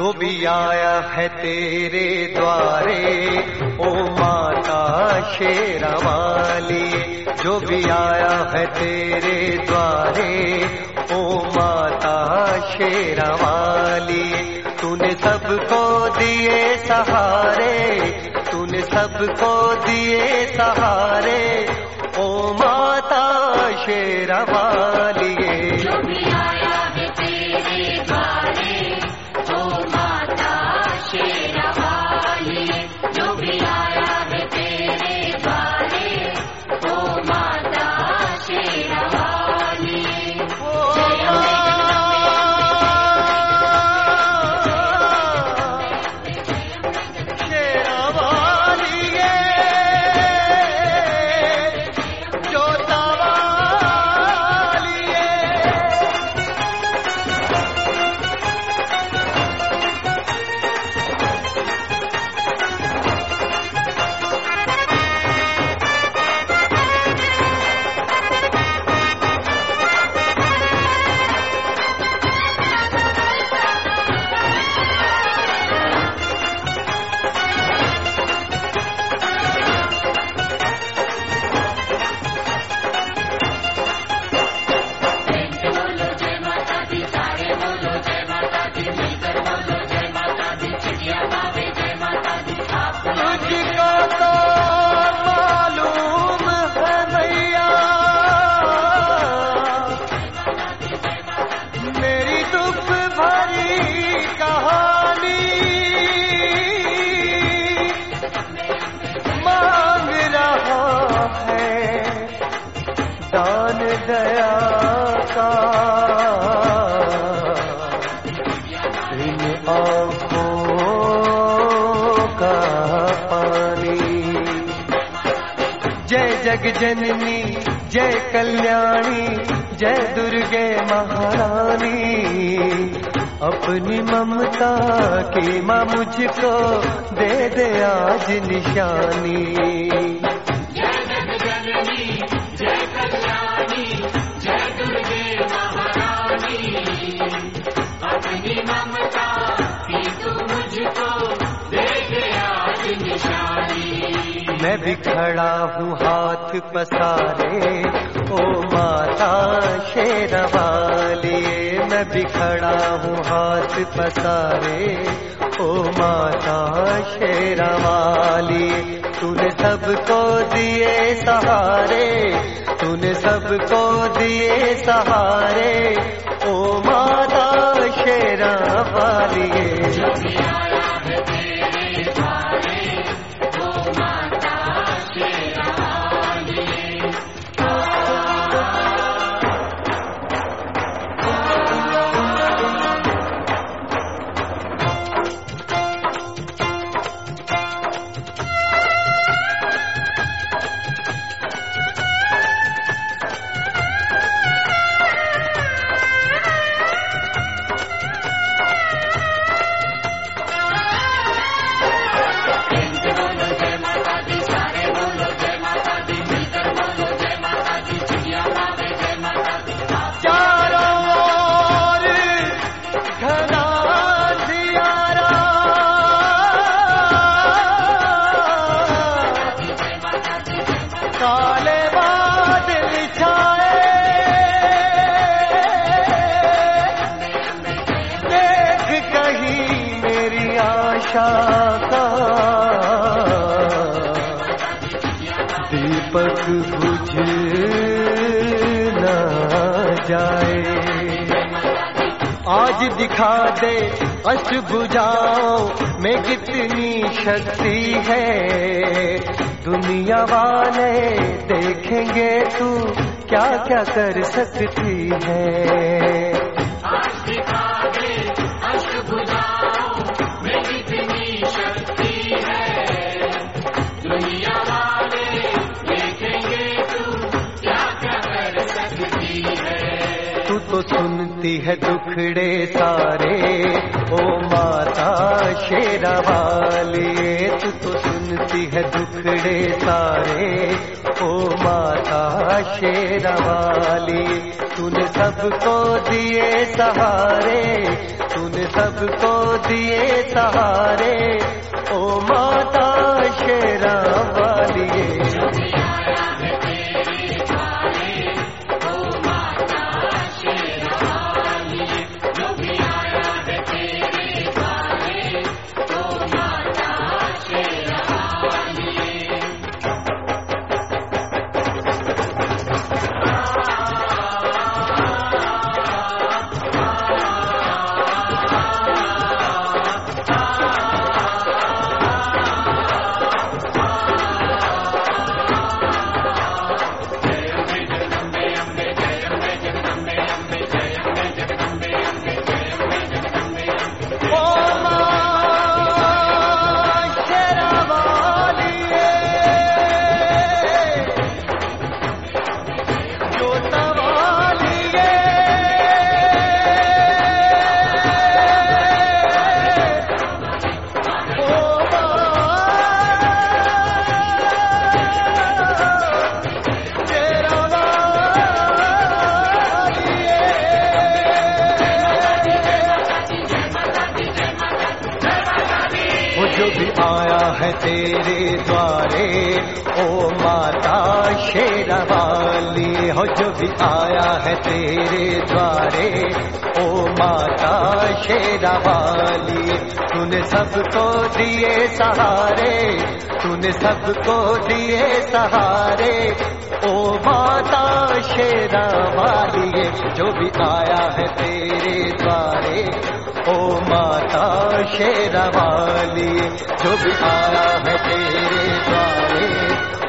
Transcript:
जो भी आया है तेरे द्वारे ओ माता शेरा वाली, जो भी आया है तेरे द्वारे ओ माता शेरा वाली। तूने सबको दिए सहारे, तूने सबको दिए सहारे ओ माता शेरा वाली। जो भी आया है तेरे द्वारे ओ माता शेरा वाली, जो भी आया है तेरे द्वारे ओ माता शेरा वाली। दान दया का इन आँखों का पानी। जय जग जननी जय कल्याणी जय दुर्गे महारानी, अपनी ममता की माँ मुझको दे दे आज निशानी। मैं भी खड़ा हूँ हाथ पसारे ओ माता शेरा वाली, मैं भी खड़ा हूँ हाथ पसारे ओ माता शेरा वाली। तूने सबको दिए सहारे, तूने सबको दिए सहारे ओ माता शेरा वाली। काले बादल छाए देख कहीं मेरी आशा का दीपक बुझ न जाए। आज दिखा दे अष्टभुजाओं में कितनी शक्ति है, दुनिया वाले देखेंगे तू क्या क्या कर सकती है। आज दिखा दे अष्टभुजाओं में कितनी शक्ति है, दुनिया वाले देखेंगे तू क्या क्या कर सकती है। तू तो सुन सुनती है दुखड़े सारे, ओ माता शेरा वाली। तू तो सुनती है दुखड़े सारे, ओ माता शेरा वाली। तूने सबको दिए सहारे, तूने सबको दिए सहारे, ओ माता शेरा वाली। जो भी आया है तेरे द्वारे, ओ माता शेरा वाली। हो जो भी आया है तेरे द्वारे, ओ माता शेरा वाली। तूने सबको दिए सहारे, तूने सबको दिए सहारे, ओ माता शेरा वाली। जो भी आया है तेरे द्वारे, ओ माता शेरा वाली। जो भी आया है तेरे द्वारे,